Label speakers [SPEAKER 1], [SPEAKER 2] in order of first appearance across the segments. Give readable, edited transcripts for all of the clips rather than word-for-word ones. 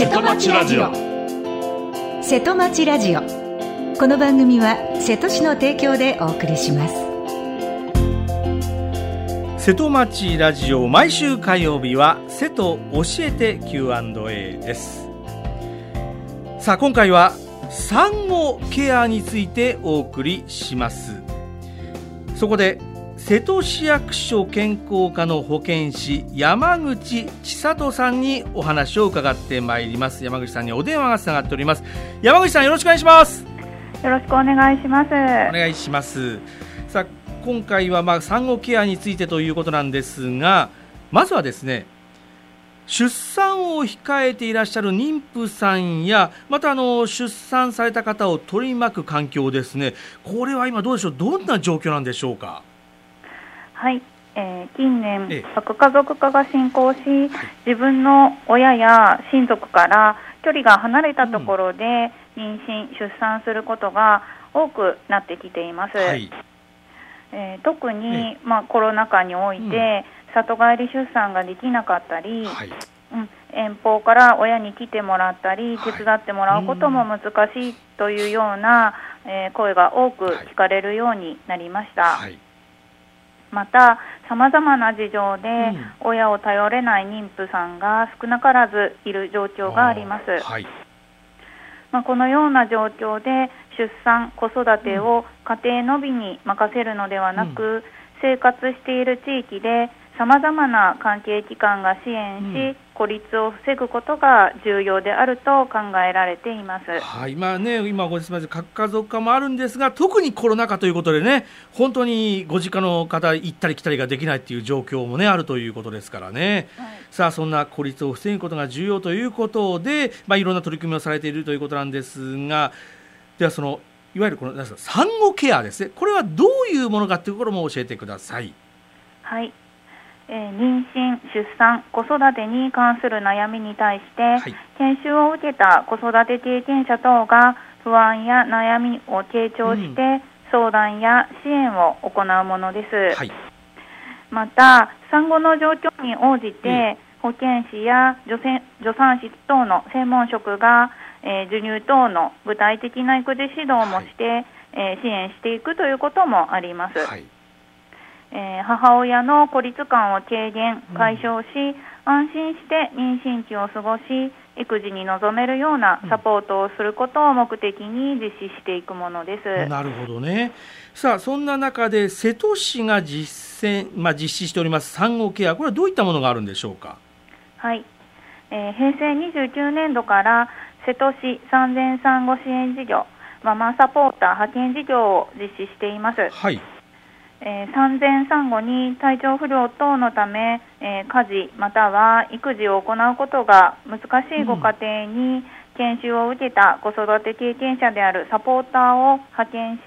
[SPEAKER 1] 瀬戸町ラジオ。瀬戸町ラジオ、この番組は瀬戸市の提供でお送りします。
[SPEAKER 2] 瀬戸町ラジオ、毎週火曜日は瀬戸教えて Q&A です。さあ、今回は産後ケアについてお送りします。そこで瀬戸市役所健康課の保健師、山口千里さんにお話を伺ってまいります。山口さんにお電話がつながっております。山口さん、よろしくお願いします。
[SPEAKER 3] よろしくお願いします。お
[SPEAKER 2] 願いします。さあ、今回は産後ケアについてということなんですが、まずはですね、出産を控えていらっしゃる妊婦さんや、また出産された方を取り巻く環境ですね、これは今どうでしょう、どんな状況なんでしょうか。
[SPEAKER 3] はい、近年核家族化が進行し、自分の親や親族から距離が離れたところで妊娠、出産することが多くなってきています。はい、特に、コロナ禍において、里帰り出産ができなかったり、遠方から親に来てもらったり手伝ってもらうことも難しいというような、声が多く聞かれるようになりました。また、さまざまな事情で親を頼れない妊婦さんが少なからずいる状況があります。このような状況で出産、子育てを家庭のみに任せるのではなく、生活している地域でさまざまな関係機関が支援し、孤立を防ぐことが重要であると考えられています。
[SPEAKER 2] 今ご説明で核家族化もあるんですが、特にコロナ禍ということでね、本当にご実家の方行ったり来たりができないという状況もあるということですからね。さあ、そんな孤立を防ぐことが重要ということで、いろんな取り組みをされているということなんですが、では、いわゆるこの産後ケアですね、これはどういうものかというところも教えてください。
[SPEAKER 3] はい、妊娠、出産、子育てに関する悩みに対して、研修を受けた子育て経験者等が不安や悩みを傾聴して、相談や支援を行うものです。また、産後の状況に応じて、保健師や助産師等の専門職が、授乳等の具体的な育児指導もして、支援していくということもあります。母親の孤立感を軽減、解消し、安心して妊娠期を過ごし、育児に臨めるようなサポートをすることを目的に実施していくものです。
[SPEAKER 2] なるほどね。さあ、そんな中で瀬戸市が実施しております産後ケア、これはどういったものがあるんでしょうか。
[SPEAKER 3] はい、平成29年度から瀬戸市産前産後支援事業、ママサポーター派遣事業を実施しています。産前産後に体調不良等のため、家事または育児を行うことが難しいご家庭に、研修を受けた子育て経験者であるサポーターを派遣して、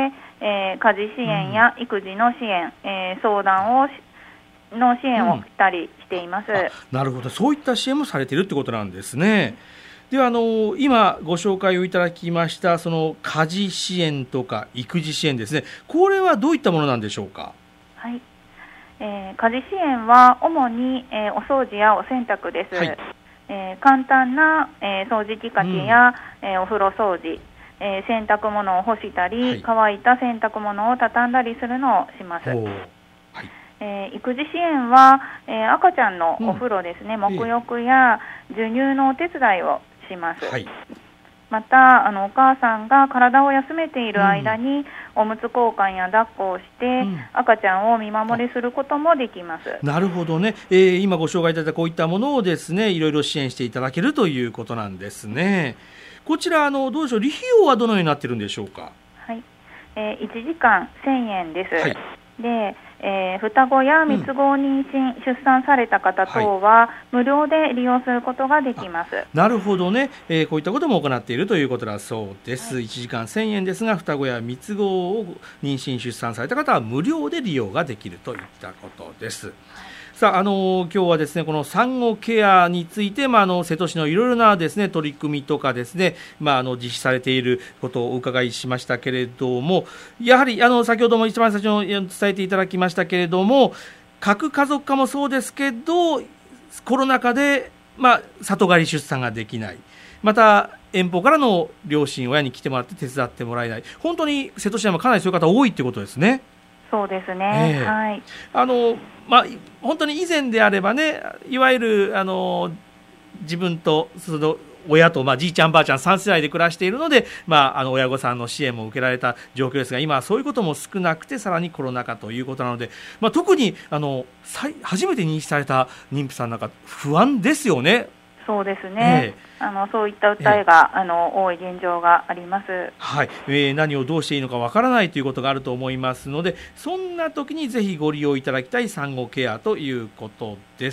[SPEAKER 3] 家事支援や育児の支援、相談の支援をしたりしています。
[SPEAKER 2] なるほど、そういった支援もされているということなんですね。では、今ご紹介をいただきましたその家事支援とか育児支援ですね、これはどういったものなんでしょうか。
[SPEAKER 3] はい、家事支援は主に、お掃除やお洗濯です。簡単な、掃除機かけや、お風呂掃除、洗濯物を干したり、乾いた洗濯物を畳んだりするのをします。育児支援は、赤ちゃんのお風呂ですね、沐浴や授乳のお手伝いをします。また、お母さんが体を休めている間に、おむつ交換や抱っこをして、赤ちゃんを見守りすることもできます。
[SPEAKER 2] なるほどね。今ご紹介いただいたこういったものをですね、いろいろ支援していただけるということなんですね。こちらどうでしょう、利費用はどのようになっているんでしょうか。
[SPEAKER 3] はい、1時間1000円です。で、双子や三つ子を妊娠、出産された方等は、無料で利用することができます。
[SPEAKER 2] なるほどね、こういったことも行っているということだそうです。1時間1000円ですが、双子や三つ子を妊娠出産された方は無料で利用ができるといったことです。さあ、今日はですね、この産後ケアについて、瀬戸市のいろいろなですね、取り組みとかですね、実施されていることをお伺いしましたけれども、やはり先ほども一番最初に伝えていただきましたけれども、核家族化もそうですけど、コロナ禍で里帰り出産ができない、また遠方からの両親親に来てもらって手伝ってもらえない、本当に瀬戸市はかなりそういう方多いということですね。
[SPEAKER 3] そうですね、はい。
[SPEAKER 2] 本当に以前であればね、いわゆる自分とその親と、じいちゃんばあちゃん3世代で暮らしているので、親御さんの支援も受けられた状況ですが、今はそういうことも少なくて、さらにコロナ禍ということなので、特に初めて認知された妊婦さんなんか不安ですよね。
[SPEAKER 3] そうですね、そういった訴えが、多い現状があります。
[SPEAKER 2] はい。何をどうしていいのかわからないということがあると思いますので、そんな時にぜひご利用いただきたい産後ケアということです。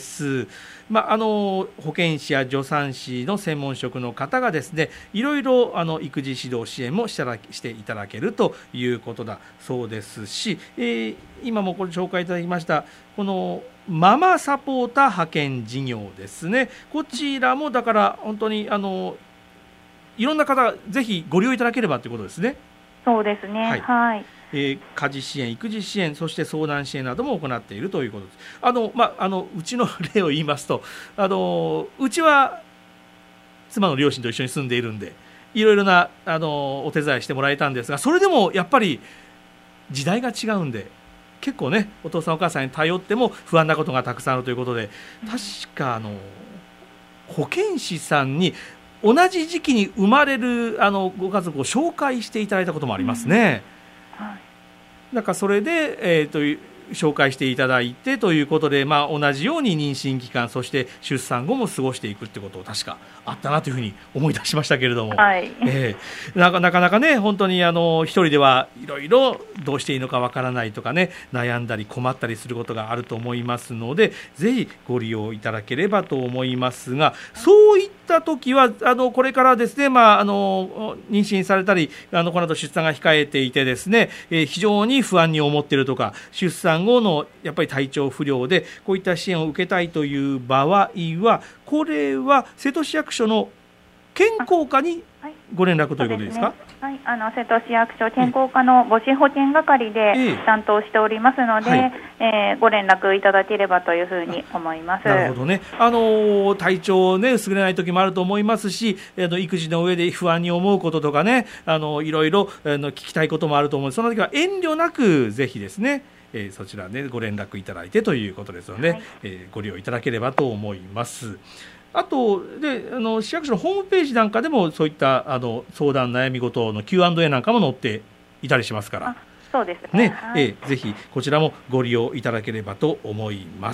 [SPEAKER 2] 保健師や助産師の専門職の方がですね、いろいろ育児指導支援もしていただけるということだそうですし、今もこれ紹介いただきましたこのママサポーター派遣事業ですね。こちらもだから本当にいろんな方ぜひご利用いただければということですね。
[SPEAKER 3] そうですね、はい、はい。
[SPEAKER 2] 家事支援、育児支援、そして相談支援なども行っているということです。うちの例を言いますと、うちは妻の両親と一緒に住んでいるんで、いろいろなお手伝いしてもらえたんですが、それでもやっぱり時代が違うんで、結構ね、お父さんお母さんに頼っても不安なことがたくさんあるということで、確か保健師さんに同じ時期に生まれるご家族を紹介していただいたこともありますね。はい、だからそれで、紹介していただいてということで、同じように妊娠期間、そして出産後も過ごしていくってことを確かあったなというふうに思い出しましたけれども、
[SPEAKER 3] はい。
[SPEAKER 2] なかなかね、本当に一人ではいろいろどうしていいのかわからないとかね、悩んだり困ったりすることがあると思いますので、ぜひご利用いただければと思いますが、そういった時はこれからですね、妊娠されたりこの後出産が控えていてですね、非常に不安に思っているとか、出産後のやっぱり体調不良でこういった支援を受けたいという場合は、これは瀬戸市役所の健康課にご連絡ということですか？
[SPEAKER 3] はい、瀬戸市役所健康課の母子保健係で担当しておりますので、ご連絡いただければというふうに思います。
[SPEAKER 2] なるほどね。体調ね、優れない時もあると思いますし、育児の上で不安に思うこととかね、いろいろ聞きたいこともあると思うので、その時は遠慮なくぜひですね、そちらでご連絡いただいてということですので、ご利用いただければと思います。あとで市役所のホームページなんかでもそういった相談悩み事の Q&A なんかも載っていたりしますから、
[SPEAKER 3] そうですね。
[SPEAKER 2] ぜひこちらもご利用いただければと思います。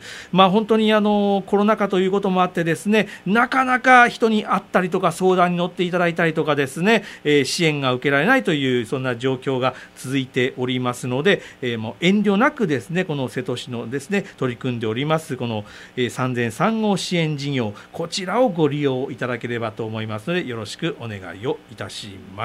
[SPEAKER 2] 本当にコロナ禍ということもあってですね、なかなか人に会ったりとか相談に乗っていただいたりとかですね、支援が受けられないというそんな状況が続いておりますので、もう遠慮なくですね、この瀬戸市のですね取り組んでおりますこの産前産後支援事業、こちらをご利用いただければと思いますので、よろしくお願いをいたします。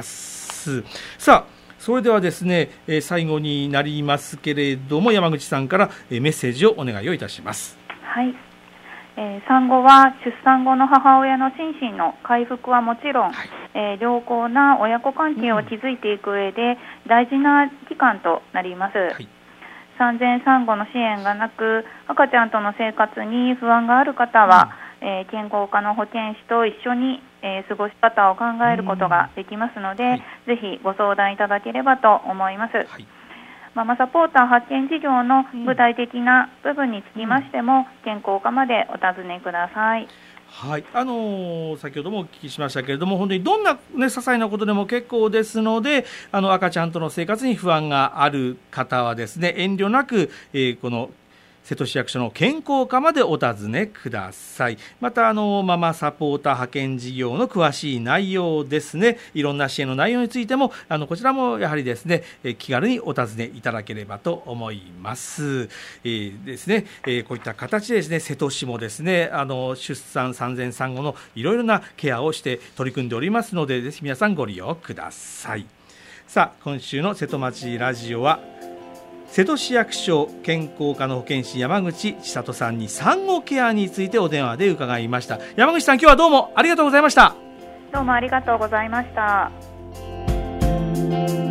[SPEAKER 2] さあ、それではですね、最後になりますけれども、山口さんからメッセージをお願いをいたします。
[SPEAKER 3] はい。産後は出産後の母親の心身の回復はもちろん、良好な親子関係を築いていく上で大事な期間となります。産前産後の支援がなく、赤ちゃんとの生活に不安がある方は、健康課の保健師と一緒に過ごし方を考えることができますので、ぜひご相談いただければと思います。ママサポーター発見事業の具体的な部分につきましても、健康課までお尋ねください。
[SPEAKER 2] はい、先ほどもお聞きしましたけれども、本当にどんな、些細なことでも結構ですので、赤ちゃんとの生活に不安がある方はですね、遠慮なく、この瀬戸市役所の健康課までお尋ねください。またママサポーター派遣事業の詳しい内容ですね、いろんな支援の内容についてもこちらもやはりですね、気軽にお尋ねいただければと思います。ですね、こういった形でですね、瀬戸市もですね、出産産前産後のいろいろなケアをして取り組んでおりますので、ぜひ皆さんご利用ください。さあ、今週の瀬戸町ラジオは瀬戸市役所健康課の保健師山口千里さんに産後ケアについてお電話で伺いました。山口さん、今日はどうもありがとうございました。
[SPEAKER 3] どうもありがとうございました。